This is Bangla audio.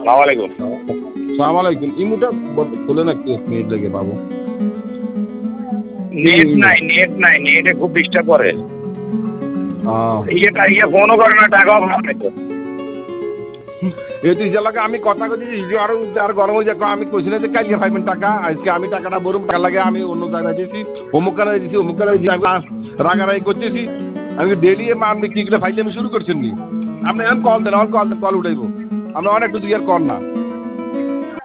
সালাম আলাইকুম। সালাম আলাইকুম। ইমুটা খুলে না একটু, 1 মিনিট লেগে পাবো। নেট নাই, নেটে খুব ডিস্টার্ব করে। ইয়ে ফোনও করে না, টাকাও পাবে তো। এই তুই লাগে আমি কথা কইছি, আর গরম হয়ে যাক। আমি কইছি না যে কালকে পাইবেন টাকা, আজকে আমি টাকাটা বরুম, টাকা লাগে আমি অন্য জায়গায় দিয়েছি, অমুক কানায় দিয়েছি, অমুক কানায় দিয়েছি, রাগারাগি করতেছি। আমি ডেলি আপনি কি করে ফাইলে আমি শুরু করছেন নি? আপনি এখন কল দেন, কল উঠাইবো। আমরা অনেক একটু দুই আর কর না।